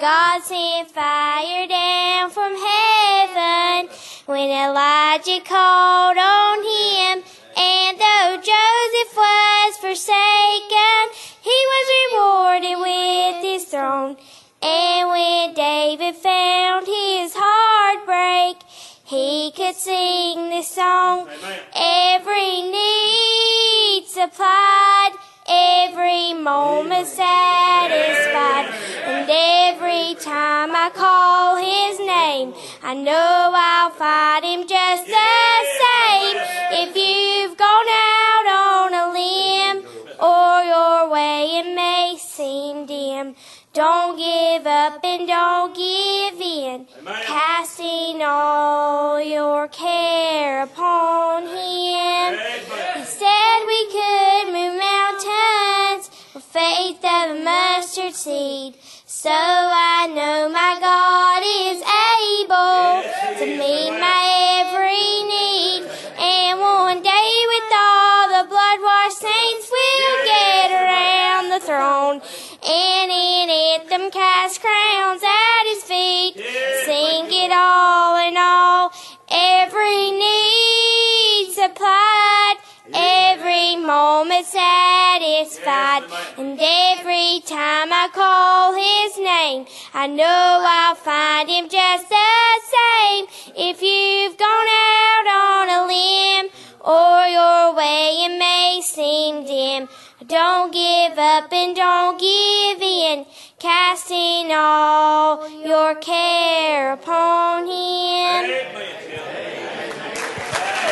God sent fire down from heaven when Elijah called on him. And though Joseph was forsaken, he was rewarded with his throne. And when David found his heart break, he could sing this song. Amen. Every need supplied, every moment satisfied. And every time I call his name, I know I'll find him just the same. If you've gone out on a limb, or your way it may seem dim, don't give up and don't give in, casting all your care upon him. He said we could move mountains with faith of a mustard seed. So I know my God is able to meet my every need. And one day with all the blood-washed saints we'll get around the throne. And in it them cast crowns at his feet. Sing it all in all. Every need supplied, every moment satisfied. And every time I call his name, I know I'll find him just the same. If you've gone out on a limb, or your way it may seem dim, don't give up and don't give in, casting all your care upon him. Amen.